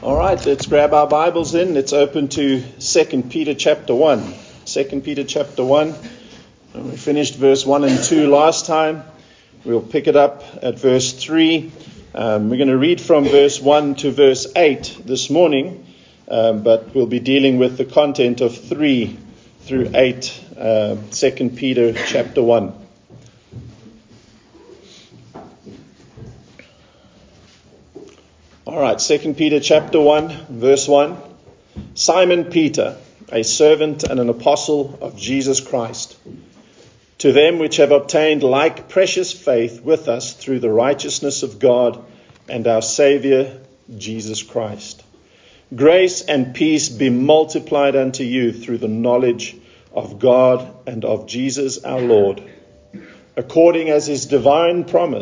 All right, let's grab our Bibles in. Let's open to 2 Peter chapter 1. 2 Peter chapter 1. We finished verse 1 and 2 last time. We'll pick it up at verse 3. We're going to read from verse 1 to verse 8 this morning, but we'll be dealing with the content of 3 through 8, 2 Peter chapter 1. All right, 2 Peter chapter 1, verse 1. Simon Peter, a servant and an apostle of Jesus Christ, to them which have obtained like precious faith with us through the righteousness of God and our Saviour, Jesus Christ. Grace and peace be multiplied unto you through the knowledge of God and of Jesus our Lord, according as his divine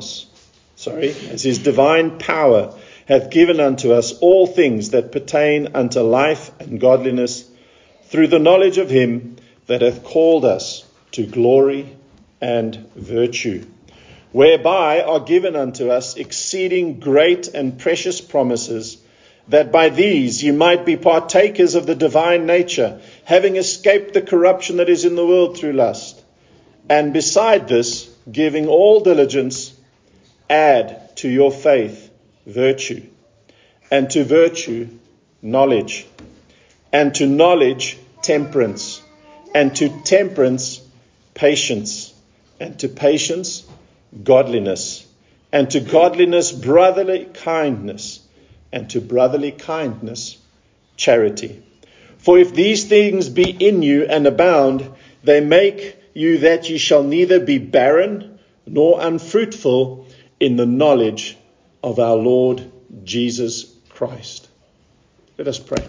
power hath given unto us all things that pertain unto life and godliness, through the knowledge of him that hath called us to glory and virtue, whereby are given unto us exceeding great and precious promises, that by these ye might be partakers of the divine nature, having escaped the corruption that is in the world through lust. And beside this, giving all diligence, add to your faith virtue, and to virtue knowledge, and to knowledge temperance, and to temperance patience, and to patience godliness, and to godliness brotherly kindness, and to brotherly kindness charity. For if these things be in you and abound, they make you that ye shall neither be barren nor unfruitful in the knowledge of our Lord Jesus Christ. Let us pray.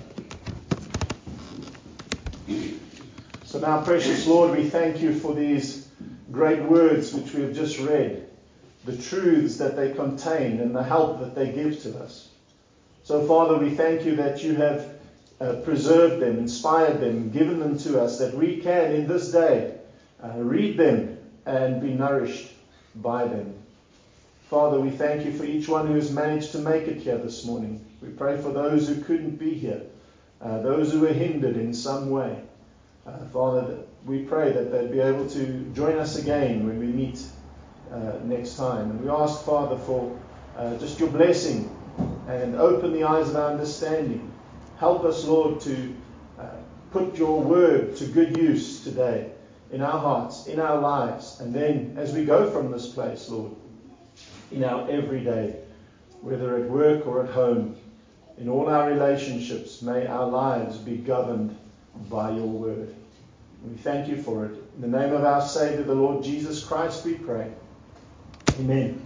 So now, precious Lord, we thank you for these great words which we have just read, the truths that they contain and the help that they give to us. So, Father, we thank you that you have preserved them, inspired them, given them to us, that we can in this day read them and be nourished by them. Father, we thank you for each one who has managed to make it here this morning. We pray for those who couldn't be here, those who were hindered in some way. Father, we pray that they'd be able to join us again when we meet next time. And we ask, Father, for just your blessing and open the eyes of our understanding. Help us, Lord, to put your word to good use today in our hearts, in our lives. And then as we go from this place, Lord, in our everyday, whether at work or at home, in all our relationships, may our lives be governed by your word. We thank you for it. In the name of our Savior, the Lord Jesus Christ, we pray. Amen.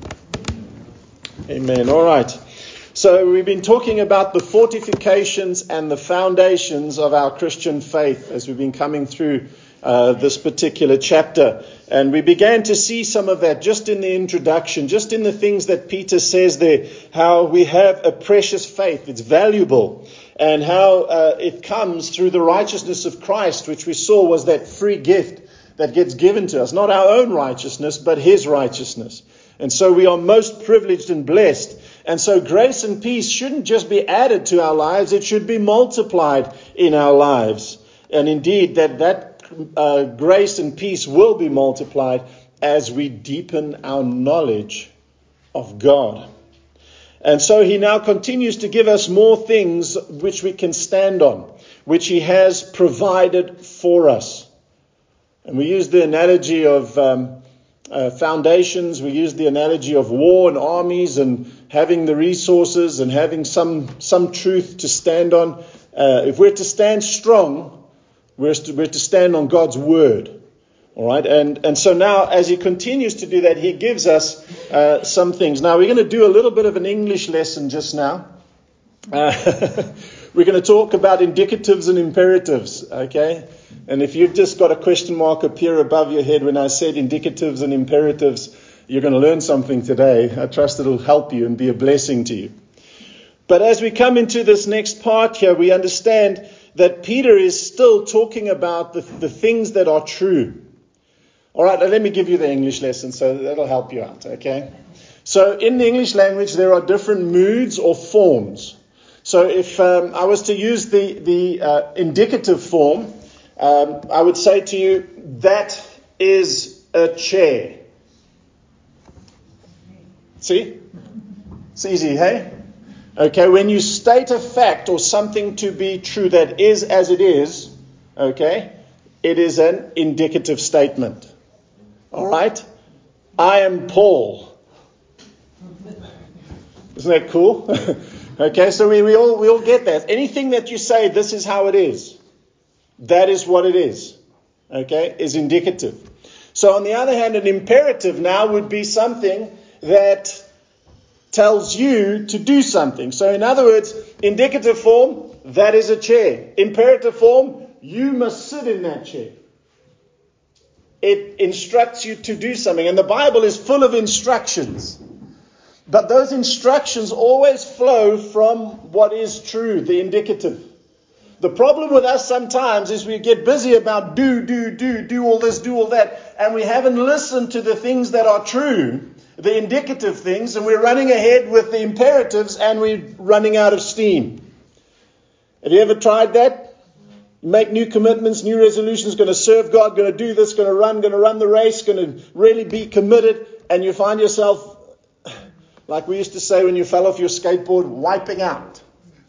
Amen. All right. So we've been talking about the fortifications and the foundations of our Christian faith as we've been coming through this particular chapter. And we began to see some of that just in the introduction, just in the things that Peter says there, how we have a precious faith. It's valuable. And how it comes through the righteousness of Christ, which we saw was that free gift that gets given to us. Not our own righteousness, but his righteousness. And so we are most privileged and blessed. And so grace and peace shouldn't just be added to our lives. It should be multiplied in our lives. And indeed, that grace and peace will be multiplied as we deepen our knowledge of God. And so he now continues to give us more things which we can stand on, which he has provided for us. And we use the analogy of foundations. We use the analogy of war and armies and having the resources and having some truth to stand on. If we're to stand strong, we're to stand on God's word. All right, and so now as he continues to do that, he gives us some things. Now we're going to do a little bit of an English lesson just now. We're going to talk about indicatives and imperatives, okay? And if you've just got a question mark appear above your head when I said indicatives and imperatives, you're going to learn something today. I trust it'll help you and be a blessing to you. But as we come into this next part here, we understand that Peter is still talking about the things that are true. All right, let me give you the English lesson so that'll help you out, okay? So in the English language, there are different moods or forms. So if I was to use the indicative form, I would say to you, that is a chair. See? It's easy, hey? Okay, when you state a fact or something to be true that is as it is, okay, it is an indicative statement. All right? I am Paul. Isn't that cool? Okay, so we all get that. Anything that you say, this is how it is. That is what it is. Okay, is indicative. So on the other hand, an imperative now would be something that tells you to do something. So in other words, indicative form, that is a chair. Imperative form, you must sit in that chair. It instructs you to do something. And the Bible is full of instructions. But those instructions always flow from what is true, the indicative. The problem with us sometimes is we get busy about do all this, do all that. And we haven't listened to the things that are true, the indicative things. And we're running ahead with the imperatives and we're running out of steam. Have you ever tried that? Make new commitments, new resolutions, going to serve God, going to do this, going to run the race, going to really be committed. And you find yourself, like we used to say when you fell off your skateboard, wiping out.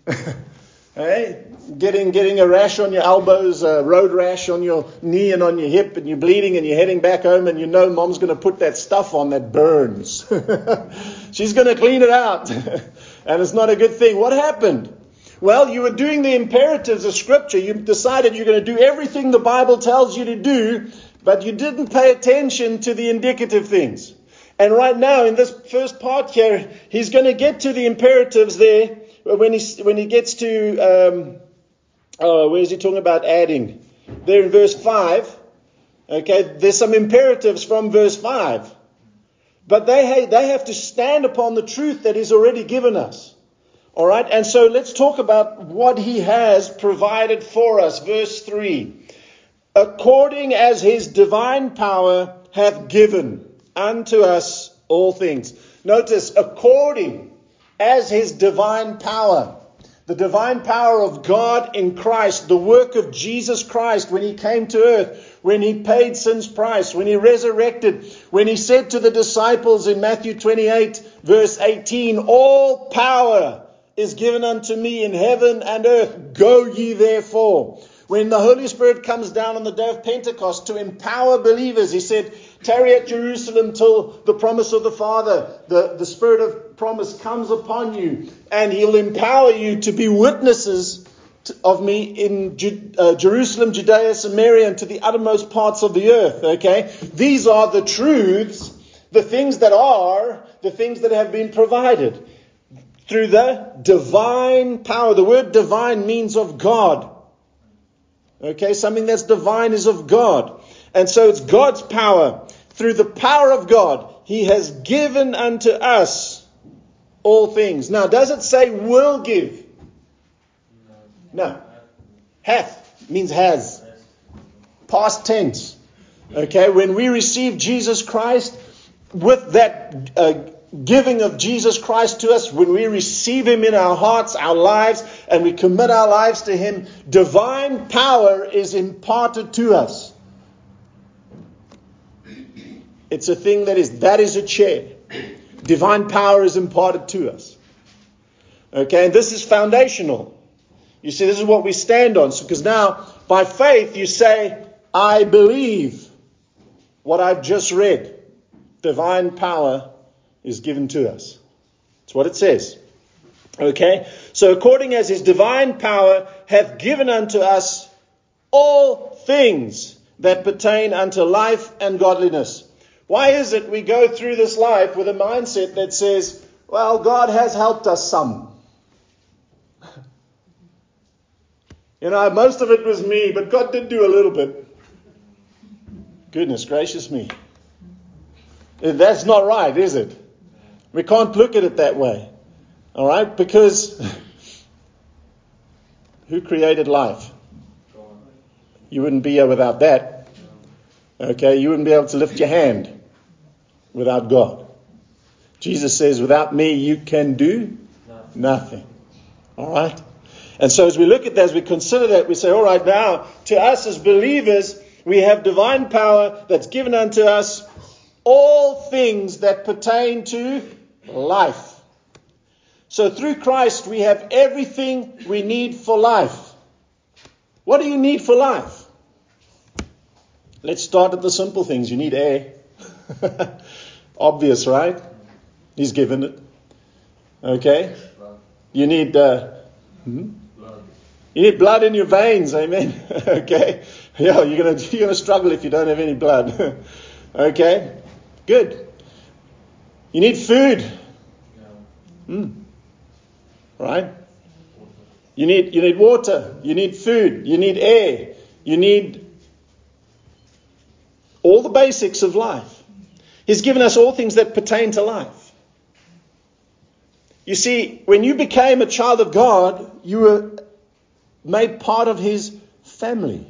Hey? Getting a rash on your elbows, a road rash on your knee and on your hip, and you're bleeding and you're heading back home and you know Mom's going to put that stuff on that burns. She's going to clean it out. And it's not a good thing. What happened? Well, you were doing the imperatives of Scripture. You decided you're going to do everything the Bible tells you to do, but you didn't pay attention to the indicative things. And right now, in this first part here, he's going to get to the imperatives there when he gets to, where is he talking about adding? There in verse 5. Okay, there's some imperatives from verse 5. But they have to stand upon the truth that he's already given us. All right, and so let's talk about what he has provided for us. Verse 3. According as his divine power hath given unto us all things. Notice, according as his divine power. The divine power of God in Christ, the work of Jesus Christ when he came to earth, when he paid sin's price, when he resurrected, when he said to the disciples in Matthew 28, verse 18, all power is given unto me in heaven and earth. Go ye therefore. When the Holy Spirit comes down on the day of Pentecost to empower believers, he said, tarry at Jerusalem till the promise of the Father, the Spirit of promise comes upon you, and he'll empower you to be witnesses of me in Jerusalem, Judea, Samaria, and to the uttermost parts of the earth. Okay? These are the truths, the things that are, the things that have been provided through the divine power. The word divine means of God. Okay, something that's divine is of God. And so it's God's power. Through the power of God, he has given unto us all things. Now, does it say will give? No. Hath means has. Past tense. Okay, when we receive Jesus Christ, with that giving of Jesus Christ to us, when we receive him in our hearts, our lives, and we commit our lives to him, divine power is imparted to us. It's a thing that is a chair. Divine power is imparted to us. Okay, and this is foundational. You see, this is what we stand on. So, because now, by faith, you say, I believe what I've just read. Divine power is given to us. That's what it says. Okay? So according as his divine power hath given unto us all things that pertain unto life and godliness. Why is it we go through this life with a mindset that says, well, God has helped us some. Most of it was me, but God did do a little bit. Goodness gracious me. That's not right, is it? We can't look at it that way. All right? Because who created life? You wouldn't be here without that. Okay? You wouldn't be able to lift your hand without God. Jesus says, without me, you can do nothing. All right? And so as we look at that, as we consider that, we say, all right, now, to us as believers, we have divine power that's given unto us all things that pertain to life. So through Christ, we have everything we need for life. What do you need for life? Let's start at the simple things. You need air. Obvious, right? He's given it. Okay? You need you need blood in your veins, amen. Okay? Yeah, you're gonna struggle if you don't have any blood. Okay? Good. You need food. Right? You need water. You need food. You need air. You need all the basics of life. He's given us all things that pertain to life. You see, when you became a child of God, you were made part of His family.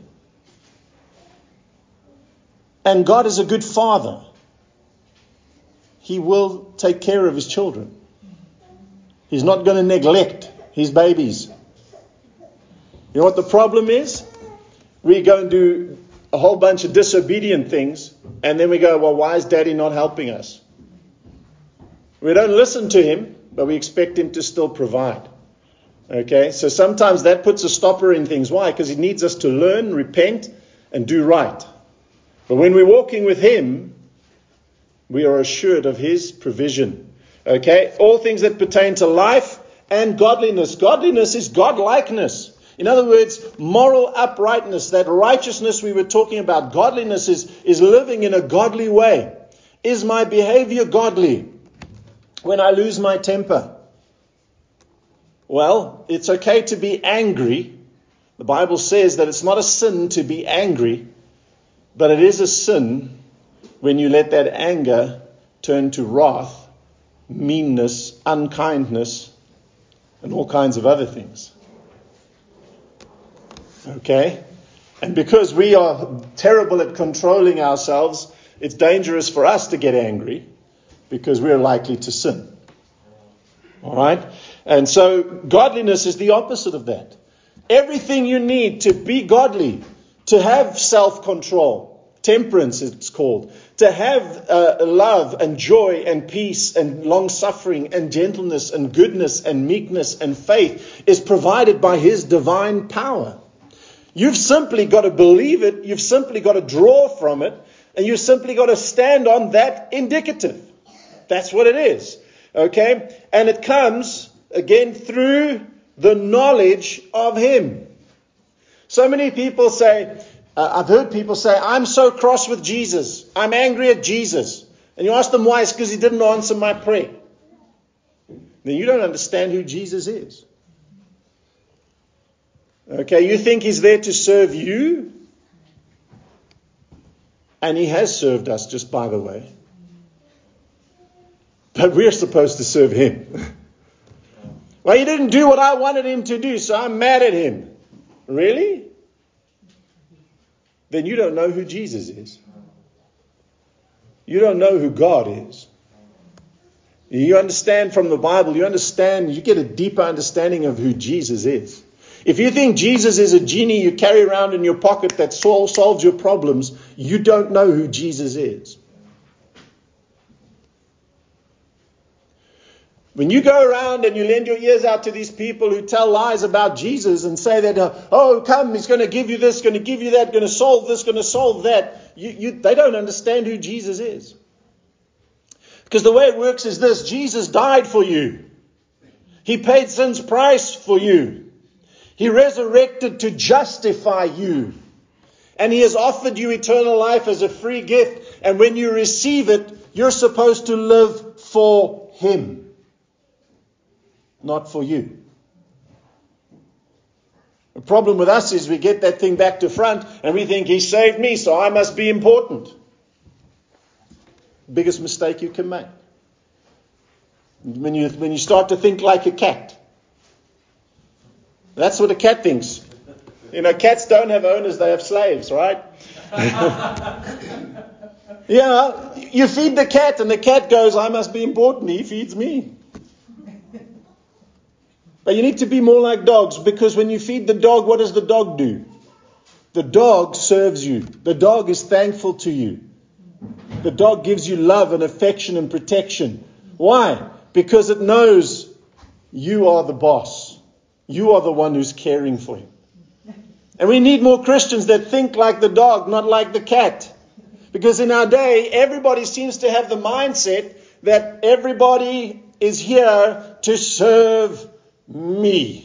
And God is a good father. He will take care of His children. He's not going to neglect His babies. You know what the problem is? We go and do a whole bunch of disobedient things, and then we go, well, why is Daddy not helping us? We don't listen to Him, but we expect Him to still provide. Okay, so sometimes that puts a stopper in things. Why? Because He needs us to learn, repent, and do right. But when we're walking with Him, we are assured of His provision. Okay, all things that pertain to life and godliness. Godliness is godlikeness. In other words, moral uprightness, that righteousness we were talking about. Godliness is living in a godly way. Is my behavior godly when I lose my temper? Well, it's okay to be angry. The Bible says that it's not a sin to be angry, but it is a sin when you let that anger turn to wrath, meanness, unkindness, and all kinds of other things. Okay? And because we are terrible at controlling ourselves, it's dangerous for us to get angry because we're likely to sin. All right? And so godliness is the opposite of that. Everything you need to be godly, to have self-control, temperance it's called, to have love and joy and peace and long-suffering and gentleness and goodness and meekness and faith is provided by His divine power. You've simply got to believe it, you've simply got to draw from it, and you've simply got to stand on that indicative. That's what it is. Okay? And it comes, again, through the knowledge of Him. So many people say, I've heard people say, I'm so cross with Jesus. I'm angry at Jesus. And you ask them why, it's because He didn't answer my prayer. Then you don't understand who Jesus is. Okay, you think He's there to serve you? And He has served us, just by the way. But we're supposed to serve Him. Well, He didn't do what I wanted Him to do, so I'm mad at Him. Really? Then you don't know who Jesus is. You don't know who God is. You understand from the Bible, you get a deeper understanding of who Jesus is. If you think Jesus is a genie you carry around in your pocket that solves your problems, you don't know who Jesus is. When you go around and you lend your ears out to these people who tell lies about Jesus and say that, come, He's going to give you this, going to give you that, going to solve this, going to solve that, they don't understand who Jesus is. Because the way it works is this: Jesus died for you. He paid sin's price for you. He resurrected to justify you. And He has offered you eternal life as a free gift. And when you receive it, you're supposed to live for Him, not for you. The problem with us is we get that thing back to front and we think He saved me, so I must be important. Biggest mistake you can make. When you start to think like a cat. That's what a cat thinks. You know, cats don't have owners, they have slaves, right? Yeah, you feed the cat and the cat goes, I must be important, he feeds me. You need to be more like dogs, because when you feed the dog, what does the dog do? The dog serves you. The dog is thankful to you. The dog gives you love and affection and protection. Why? Because it knows you are the boss. You are the one who's caring for him. And we need more Christians that think like the dog, not like the cat. Because in our day, everybody seems to have the mindset that everybody is here to serve me.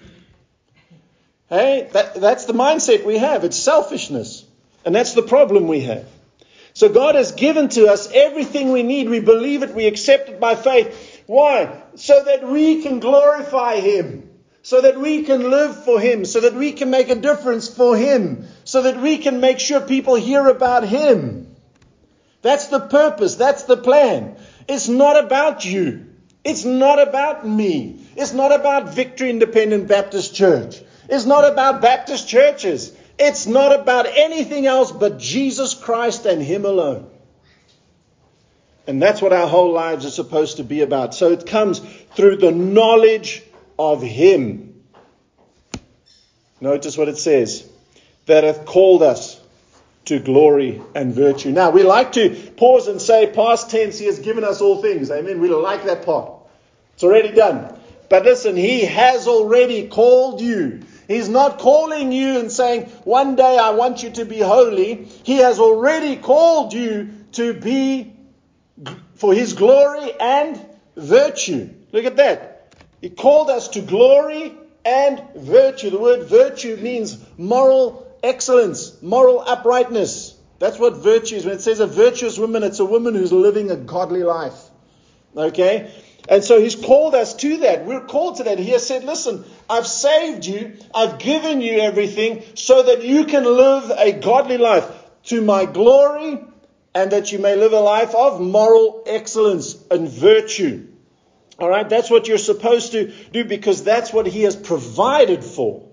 Hey, that's the mindset we have. It's selfishness. And that's the problem we have. So God has given to us everything we need. We believe it. We accept it by faith. Why? So that we can glorify Him. So that we can live for Him. So that we can make a difference for Him. So that we can make sure people hear about Him. That's the purpose. That's the plan. It's not about you. It's not about me. It's not about Victory Independent Baptist Church. It's not about Baptist churches. It's not about anything else but Jesus Christ and Him alone. And that's what our whole lives are supposed to be about. So it comes through the knowledge of Him. Notice what it says. That hath called us to glory and virtue. Now, we like to pause and say, past tense, He has given us all things. Amen. We like that part. It's already done. But listen, He has already called you. He's not calling you and saying, one day I want you to be holy. He has already called you to be for His glory and virtue. Look at that. He called us to glory and virtue. The word virtue means moral excellence, moral uprightness. That's what virtue is. When it says a virtuous woman, it's a woman who's living a godly life. Okay? And so He's called us to that. We're called to that. He has said, listen, I've saved you. I've given you everything so that you can live a godly life to my glory, and that you may live a life of moral excellence and virtue. All right? That's what you're supposed to do, because that's what He has provided for.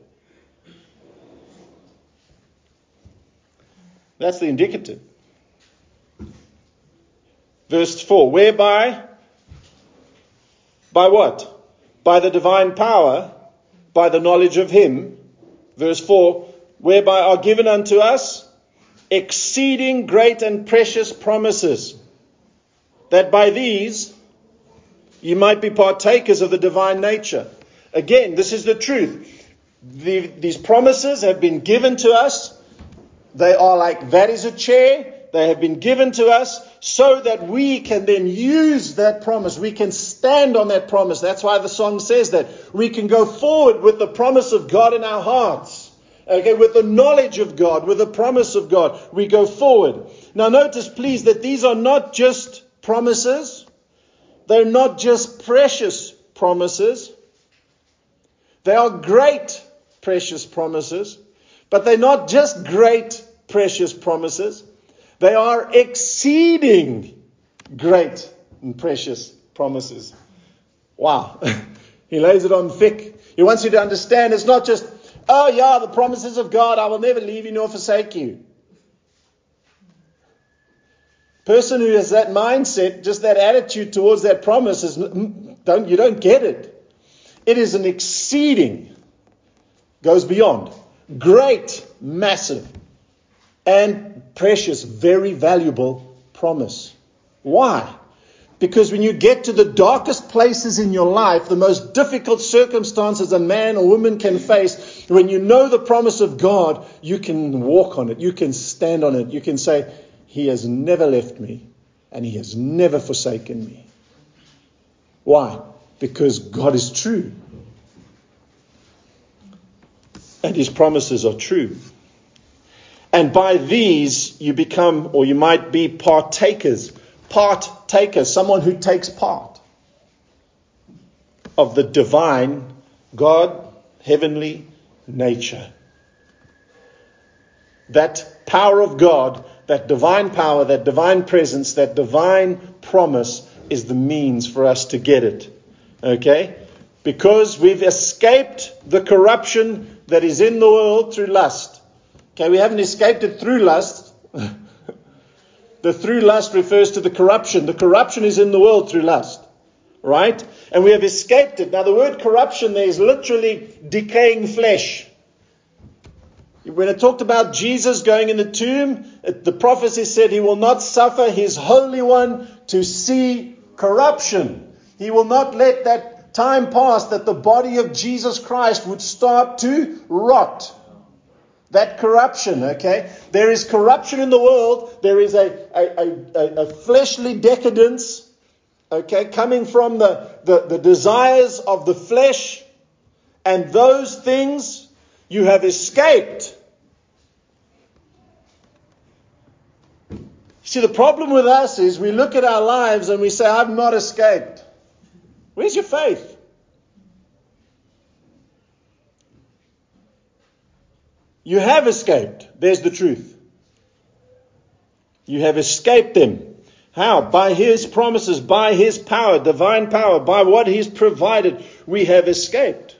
That's the indicative. Verse 4, whereby... By what? By the divine power, by the knowledge of Him. Verse 4, whereby are given unto us exceeding great and precious promises, that by these you might be partakers of the divine nature. Again, this is the truth. These promises have been given to us. They are like that is a chair. They have been given to us so that we can then use that promise. We can stand on that promise. That's why the song says that. We can go forward with the promise of God in our hearts. Okay, with the knowledge of God, with the promise of God, we go forward. Now notice, please, that these are not just promises. They're not just precious promises. They are great, precious promises. But they're not just great, precious promises. They are exceeding great and precious promises. Wow. He lays it on thick. He wants you to understand it's not just, oh yeah, the promises of God, I will never leave you nor forsake you. Person who has that mindset, just that attitude towards that promise, you don't get it. It is an exceeding, goes beyond, great, massive, and precious, very valuable promise. Why? Because when you get to the darkest places in your life, the most difficult circumstances a man or woman can face, when you know the promise of God, you can walk on it. You can stand on it. You can say, He has never left me and He has never forsaken me. Why? Because God is true. And His promises are true. And by these you become, or you might be partakers, someone who takes part of the divine, God, heavenly nature. That power of God, that divine power, that divine presence, that divine promise is the means for us to get it. Okay? Because we've escaped the corruption that is in the world through lust. Okay, we haven't escaped it through lust. The through lust refers to the corruption. The corruption is in the world through lust. Right? And we have escaped it. Now the word corruption there is literally decaying flesh. When it talked about Jesus going in the tomb, the prophecy said he will not suffer his Holy One to see corruption. He will not let that time pass that the body of Jesus Christ would start to rot. That corruption, okay? There is corruption in the world. There is a fleshly decadence, okay, coming from the desires of the flesh. And those things you have escaped. See, the problem with us is we look at our lives and we say, I've not escaped. Where's your faith? You have escaped. There's the truth. You have escaped them. How? By His promises, by His power, divine power, by what He's provided, we have escaped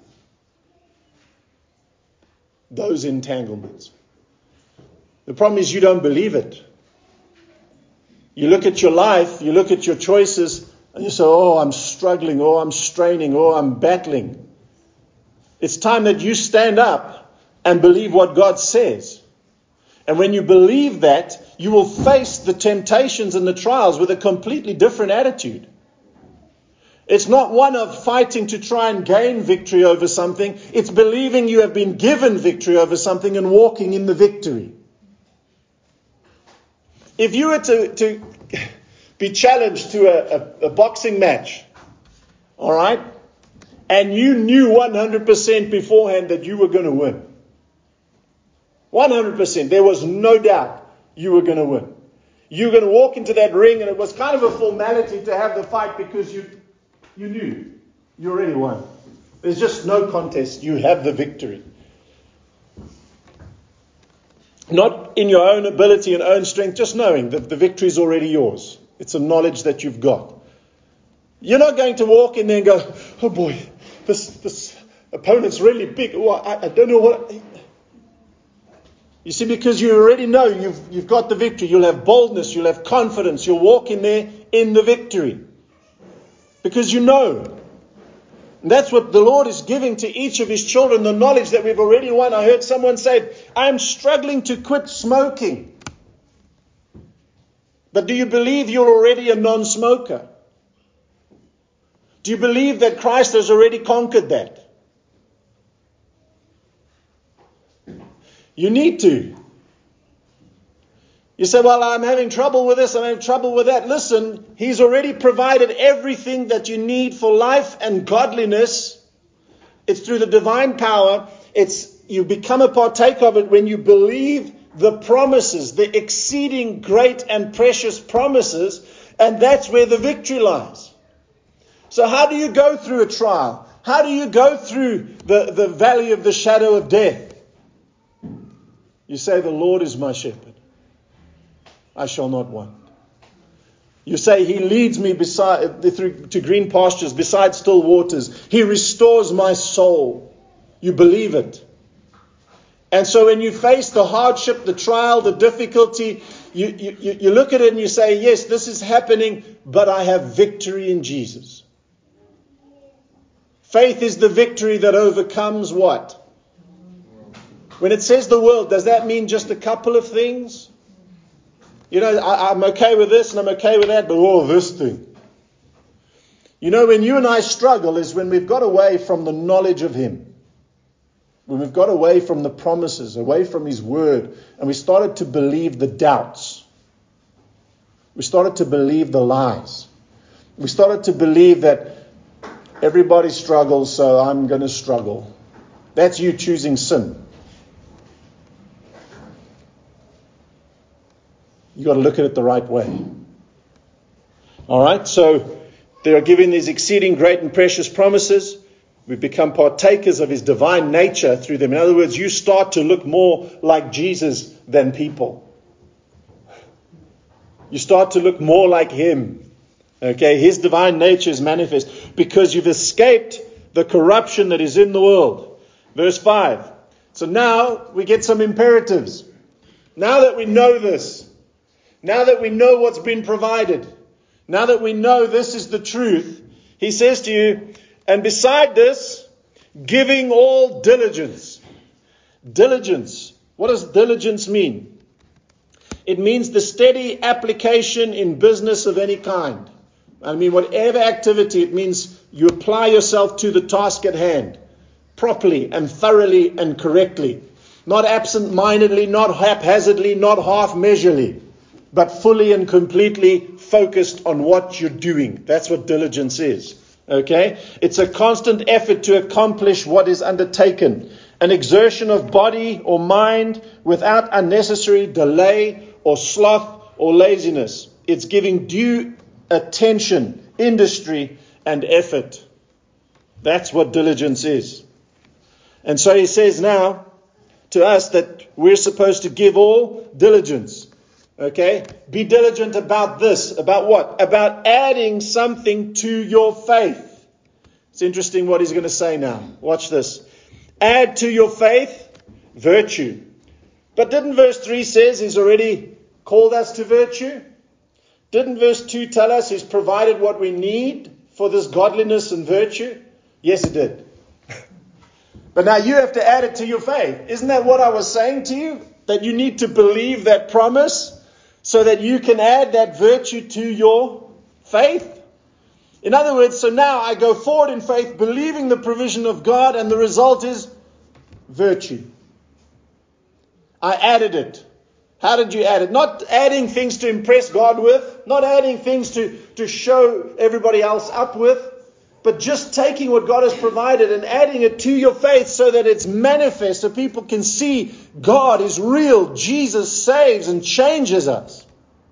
those entanglements. The problem is you don't believe it. You look at your life, you look at your choices, and you say, oh, I'm struggling, oh, I'm straining, oh, I'm battling. It's time that you stand up and believe what God says. And when you believe that, you will face the temptations and the trials with a completely different attitude. It's not one of fighting to try and gain victory over something. It's believing you have been given victory over something and walking in the victory. If you were to be challenged to a boxing match, all right, and you knew 100% beforehand that you were going to win, 100%, there was no doubt you were going to win. You were going to walk into that ring, and it was kind of a formality to have the fight because you knew you already won. There's just no contest. You have the victory. Not in your own ability and own strength, just knowing that the victory is already yours. It's a knowledge that you've got. You're not going to walk in there and go, oh boy, this opponent's really big. Oh, I don't know what. You see, because you already know you've got the victory. You'll have boldness. You'll have confidence. You'll walk in there in the victory. Because you know. And that's what the Lord is giving to each of His children, the knowledge that we've already won. I heard someone say, I'm struggling to quit smoking. But do you believe you're already a non-smoker? Do you believe that Christ has already conquered that? You need to. You say, well, I'm having trouble with this, I'm having trouble with that. Listen, He's already provided everything that you need for life and godliness. It's through the divine power. You become a partaker of it when you believe the promises, the exceeding great and precious promises, and that's where the victory lies. So how do you go through a trial? How do you go through the valley of the shadow of death? You say, the Lord is my shepherd. I shall not want. You say, He leads me to green pastures, beside still waters. He restores my soul. You believe it. And so when you face the hardship, the trial, the difficulty, you look at it and you say, yes, this is happening, but I have victory in Jesus. Faith is the victory that overcomes what? When it says the world, does that mean just a couple of things? You know, I'm okay with this and I'm okay with that, but this thing. You know, when you and I struggle is when we've got away from the knowledge of Him. When we've got away from the promises, away from His word, and we started to believe the doubts. We started to believe the lies. We started to believe that everybody struggles, so I'm going to struggle. That's you choosing sin. You've got to look at it the right way. All right, so they are given these exceeding great and precious promises. We become partakers of His divine nature through them. In other words, you start to look more like Jesus than people. You start to look more like Him. Okay, His divine nature is manifest because you've escaped the corruption that is in the world. Verse 5. So now we get some imperatives. Now that we know this, now that we know what's been provided, now that we know this is the truth, He says to you, and beside this, giving all diligence. Diligence. What does diligence mean? It means the steady application in business of any kind. I mean, whatever activity, it means you apply yourself to the task at hand properly and thoroughly and correctly. Not absent-mindedly, not haphazardly, not half-measurely, but fully and completely focused on what you're doing. That's what diligence is. Okay? It's a constant effort to accomplish what is undertaken. An exertion of body or mind without unnecessary delay or sloth or laziness. It's giving due attention, industry, and effort. That's what diligence is. And so he says now to us that we're supposed to give all diligence. Okay? Be diligent about this. About what? About adding something to your faith. It's interesting what he's going to say now. Watch this. Add to your faith virtue. But didn't verse 3 says he's already called us to virtue? Didn't verse 2 tell us he's provided what we need for this godliness and virtue? Yes, it did. But now you have to add it to your faith. Isn't that what I was saying to you? That you need to believe that promise so that you can add that virtue to your faith? In other words, so now I go forward in faith, believing the provision of God, and the result is virtue. I added it. How did you add it? Not adding things to impress God with, not adding things to show everybody else up with, but just taking what God has provided and adding it to your faith so that it's manifest, so people can see God is real. Jesus saves and changes us.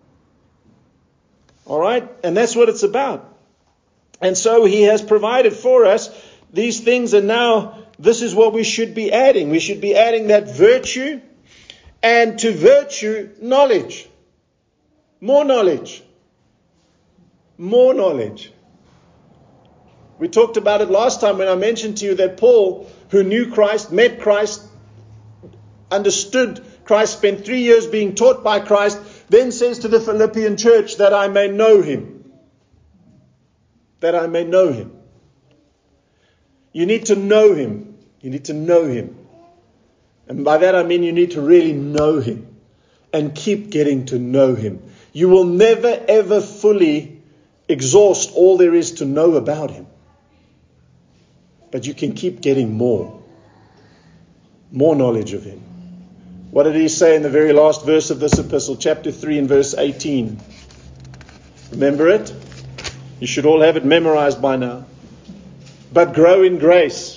All right? And that's what it's about. And so he has provided for us these things, and now this is what we should be adding. We should be adding that virtue, and to virtue, knowledge. More knowledge. More knowledge. We talked about it last time when I mentioned to you that Paul, who knew Christ, met Christ, understood Christ, spent 3 years being taught by Christ, then says to the Philippian church that I may know him. That I may know him. You need to know him. You need to know him. And by that I mean you need to really know him. And keep getting to know him. You will never ever fully exhaust all there is to know about him. But you can keep getting more. More knowledge of him. What did he say in the very last verse of this epistle? Chapter 3 and verse 18. Remember it? You should all have it memorized by now. But grow in grace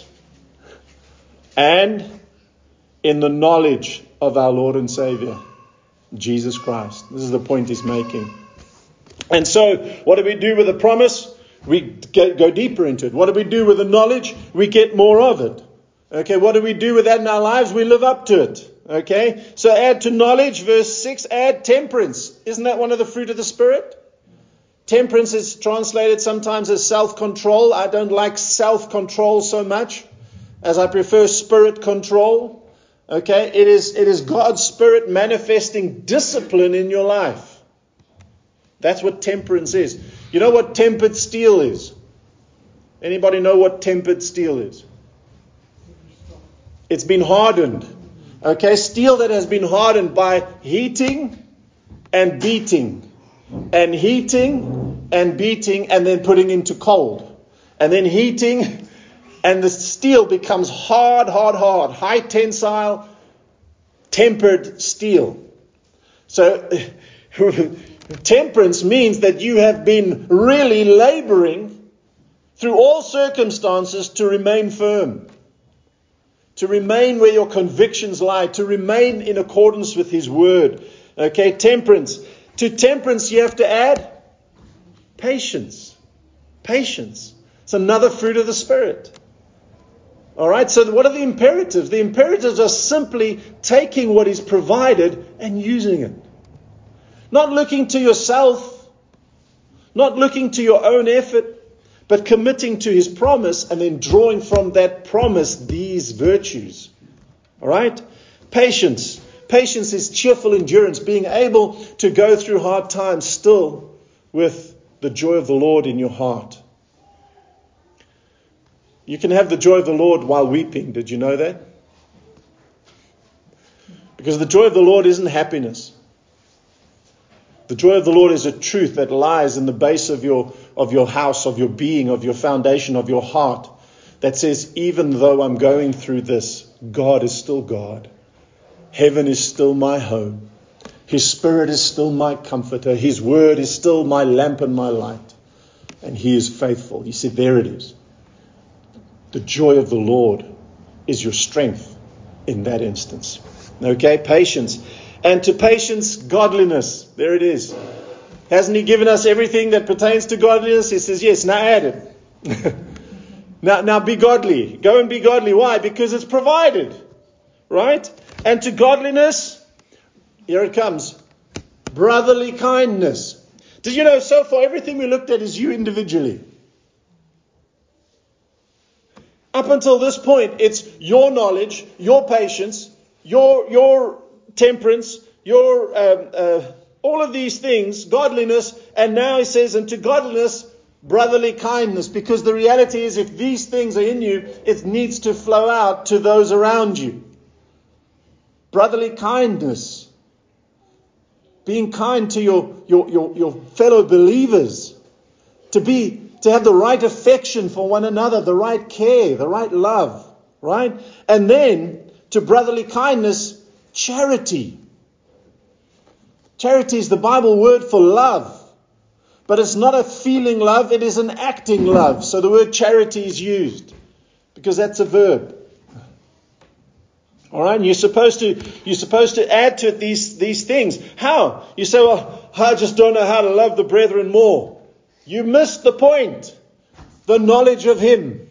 and in the knowledge of our Lord and Savior, Jesus Christ. This is the point he's making. And so, what do we do with the promise? We go deeper into it. What do we do with the knowledge? We get more of it. Okay, what do we do with that in our lives? We live up to it. Okay, so add to knowledge, verse 6, add temperance. Isn't that one of the fruit of the Spirit? Temperance is translated sometimes as self-control. I don't like self-control so much as I prefer spirit control. Okay, it is God's Spirit manifesting discipline in your life. That's what temperance is. You know what tempered steel is? Anybody know what tempered steel is? It's been hardened. Okay, steel that has been hardened by heating and beating. And heating and beating and then putting into cold. And then heating and the steel becomes hard. High tensile, tempered steel. So temperance means that you have been really laboring through all circumstances to remain firm. To remain where your convictions lie. To remain in accordance with His Word. Okay, temperance. To temperance you have to add patience. Patience. It's another fruit of the Spirit. Alright, so what are the imperatives? The imperatives are simply taking what is provided and using it. Not looking to yourself. Not looking to your own effort. But committing to His promise and then drawing from that promise these virtues. Alright? Patience. Patience is cheerful endurance, being able to go through hard times still with the joy of the Lord in your heart. You can have the joy of the Lord while weeping. Did you know that? Because the joy of the Lord isn't happiness. The joy of the Lord is a truth that lies in the base of your house, of your being, of your foundation, of your heart, that says, even though I'm going through this, God is still God. Heaven is still my home. His Spirit is still my comforter. His Word is still my lamp and my light. And He is faithful. You see, there it is. The joy of the Lord is your strength in that instance. Okay, patience. And to patience, godliness. There it is. Hasn't He given us everything that pertains to godliness? He says, yes, now add it. now be godly. Go and be godly. Why? Because it's provided. Right? And to godliness, here it comes. Brotherly kindness. Did you know, so far everything we looked at is you individually. Up until this point, it's your knowledge, your patience, your temperance, your all of these things, godliness, and now He says, and to godliness, brotherly kindness, because the reality is, if these things are in you, it needs to flow out to those around you. Brotherly kindness, being kind to your fellow believers, to have the right affection for one another, the right care, the right love, right? And then to brotherly kindness, charity. Charity is the Bible word for love. But it's not a feeling love, it is an acting love. So the word charity is used because that's a verb. All right, and you're supposed to add to it these things. How? You say, well, I just don't know how to love the brethren more. You missed the point. The knowledge of Him.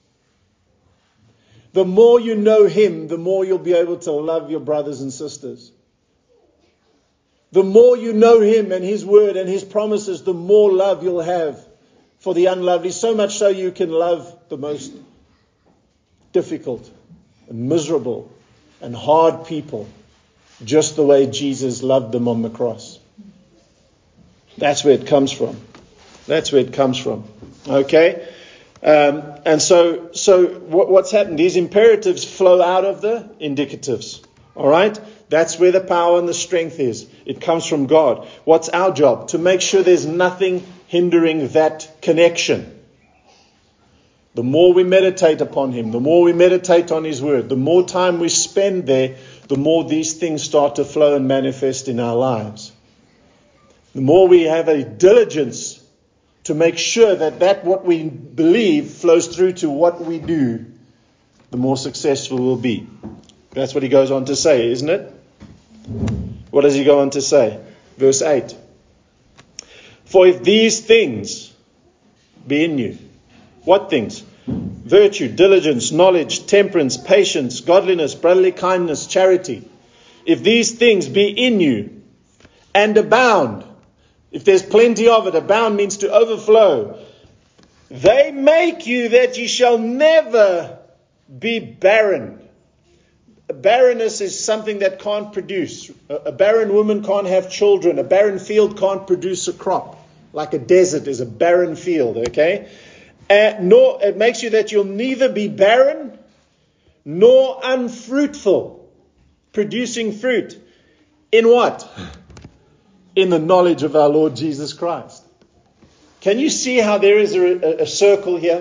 The more you know Him, the more you'll be able to love your brothers and sisters. The more you know Him and His Word and His promises, the more love you'll have for the unlovely. So much so you can love the most difficult and miserable and hard people just the way Jesus loved them on the cross. That's where it comes from. That's where it comes from. Okay? And so what's happened? These imperatives flow out of the indicatives. All right? That's where the power and the strength is. It comes from God. What's our job? To make sure there's nothing hindering that connection. The more we meditate upon Him, the more we meditate on His Word, the more time we spend there, the more these things start to flow and manifest in our lives. The more we have a diligence to make sure that what we believe flows through to what we do, the more successful we'll be. That's what he goes on to say, isn't it? What does he go on to say? Verse 8. For if these things be in you, what things? Virtue, diligence, knowledge, temperance, patience, godliness, brotherly kindness, charity. If these things be in you and abound, if there's plenty of it, abound means to overflow, they make you that ye shall never be barren. Barrenness is something that can't produce. A barren woman can't have children. A barren field can't produce a crop. Like a desert is a barren field, okay? Nor it makes you that you'll neither be barren nor unfruitful, producing fruit. In what? In the knowledge of our Lord Jesus Christ. Can you see how there is a circle here?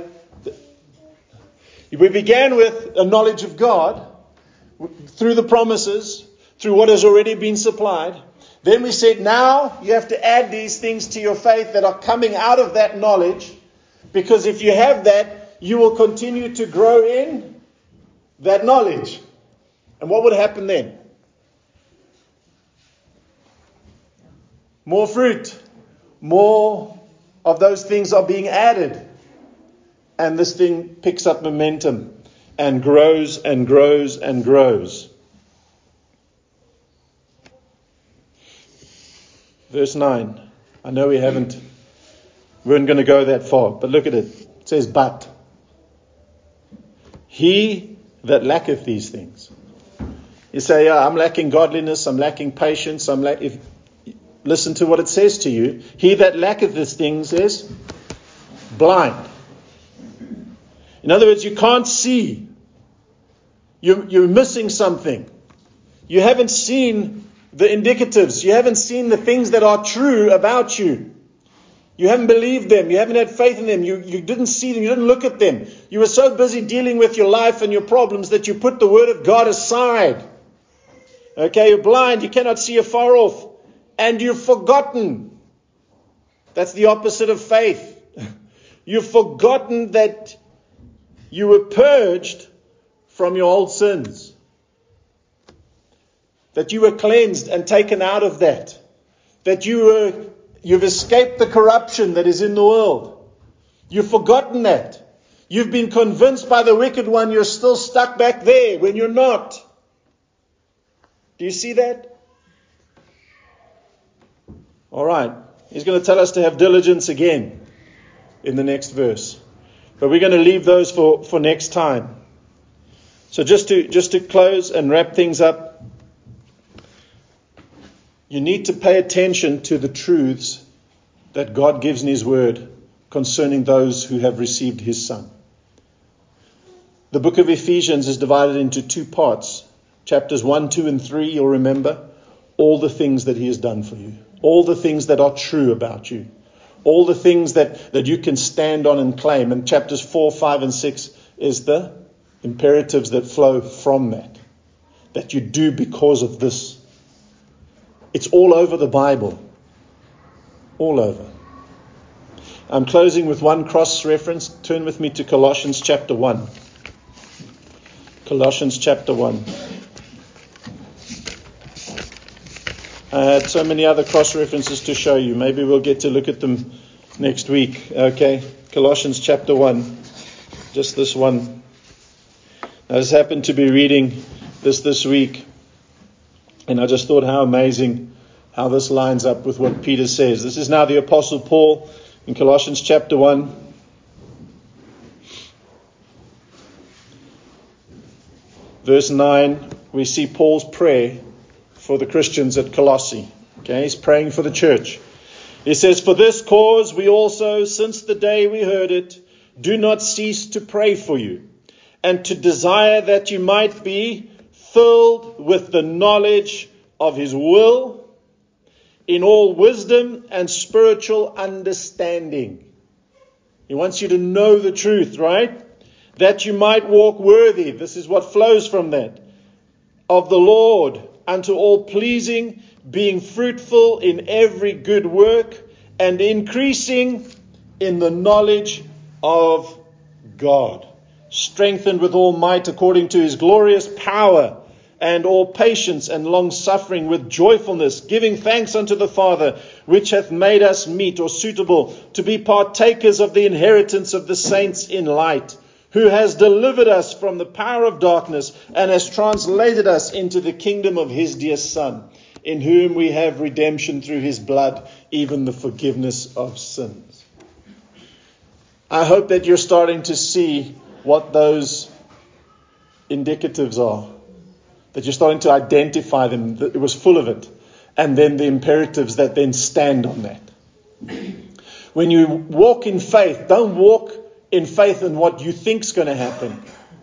We began with a knowledge of God through the promises, through what has already been supplied. Then we said, now you have to add these things to your faith that are coming out of that knowledge. Because if you have that, you will continue to grow in that knowledge. And what would happen then? More fruit. More of those things are being added. And this thing picks up momentum and grows and grows and grows. Verse 9. I know we weren't going to go that far, but look at it. It says, but he that lacketh these things. You say, yeah, I'm lacking godliness, I'm lacking patience, listen to what it says to you. He that lacketh these things is blind. In other words, you can't see. You're missing something. You haven't seen the indicatives. You haven't seen the things that are true about you. You haven't believed them. You haven't had faith in them. You didn't see them. You didn't look at them. You were so busy dealing with your life and your problems that you put the Word of God aside. Okay, you're blind. You cannot see afar off. And you've forgotten. That's the opposite of faith. You've forgotten that you were purged from your old sins. That you were cleansed and taken out of that. That you've escaped the corruption that is in the world. You've forgotten that. You've been convinced by the wicked one you're still stuck back there when you're not. Do you see that? All right. He's going to tell us to have diligence again in the next verse. But we're going to leave those for next time. So just to close and wrap things up, you need to pay attention to the truths that God gives in His Word concerning those who have received His Son. The book of Ephesians is divided into two parts. Chapters 1, 2, and 3, you'll remember all the things that He has done for you. All the things that are true about you. All the things that you can stand on and claim. And chapters 4, 5, and 6 is the imperatives that flow from that. That you do because of this. It's all over the Bible. All over. I'm closing with one cross reference. Turn with me to Colossians chapter 1. Colossians chapter 1. I had so many other cross references to show you. Maybe we'll get to look at them next week. Okay. Colossians chapter 1. Just this one. I just happened to be reading this week. And I just thought how amazing how this lines up with what Peter says. This is now the Apostle Paul in Colossians chapter 1. Verse 9, we see Paul's prayer for the Christians at Colossae. Okay, he's praying for the church. He says, "For this cause we also, since the day we heard it, do not cease to pray for you, and to desire that you might be filled with the knowledge of His will, in all wisdom and spiritual understanding." He wants you to know the truth, right? "That you might walk worthy," this is what flows from that, "of the Lord, unto all pleasing, being fruitful in every good work, and increasing in the knowledge of God, strengthened with all might according to His glorious power, and all patience and long suffering with joyfulness, giving thanks unto the Father, which hath made us meet," or suitable, "to be partakers of the inheritance of the saints in light, who has delivered us from the power of darkness, and has translated us into the kingdom of His dear Son, in whom we have redemption through His blood, even the forgiveness of sins." I hope that you're starting to see what those indicatives are. That you're starting to identify them. That it was full of it. And then the imperatives that then stand on that. When you walk in faith, don't walk in faith in what you think's going to happen.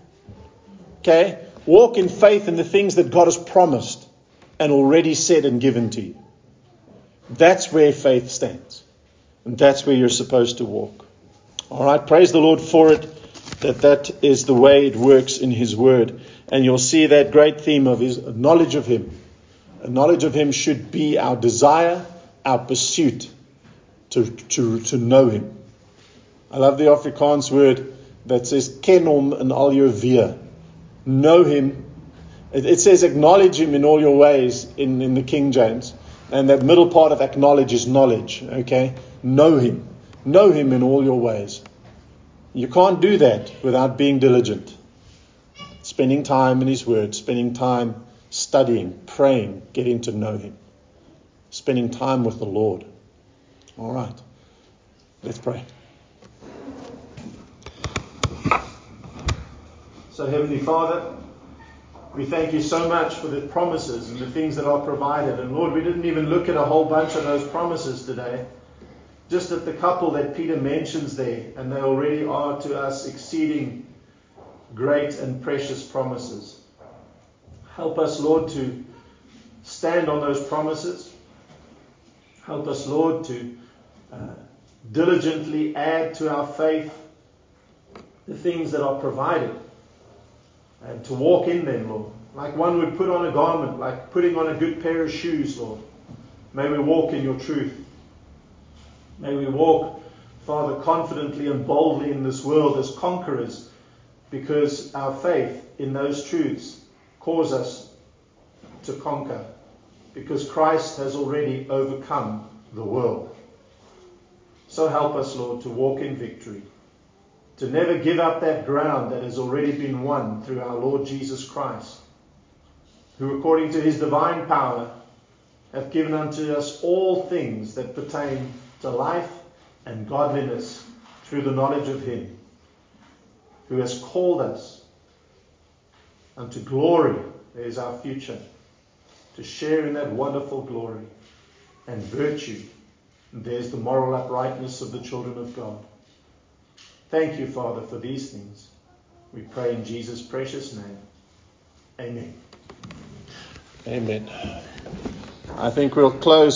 Okay? Walk in faith in the things that God has promised and already said and given to you. That's where faith stands. And that's where you're supposed to walk. All right? Praise the Lord for it. That is the way it works in His Word. And you'll see that great theme of His knowledge of Him. A knowledge of Him should be our desire, our pursuit to know Him. I love the Afrikaans word that says ken hom in al jou weë. Know Him. It says acknowledge Him in all your ways in the King James. And that middle part of acknowledge is knowledge. Okay? Know Him. Know Him in all your ways. You can't do that without being diligent. Spending time in His Word. Spending time studying, praying, getting to know Him. Spending time with the Lord. All right. Let's pray. So, Heavenly Father, we thank You so much for the promises and the things that are provided. And Lord, we didn't even look at a whole bunch of those promises today. Just at the couple that Peter mentions there. And they already are to us exceeding great and precious promises. Help us, Lord, to stand on those promises. Help us, Lord, to diligently add to our faith the things that are provided and to walk in them, Lord. Like one would put on a garment, like putting on a good pair of shoes, Lord. May we walk in your truth. May we walk, Father, confidently and boldly in this world as conquerors, because our faith in those truths cause us to conquer, because Christ has already overcome the world. So help us, Lord, to walk in victory, to never give up that ground that has already been won through our Lord Jesus Christ, who according to his divine power hath given unto us all things that pertain to life and godliness through the knowledge of him, who has called us unto glory. There is our future, to share in that wonderful glory and virtue. And there's the moral uprightness of the children of God. Thank you, Father, for these things. We pray in Jesus' precious name. Amen. Amen. I think we'll close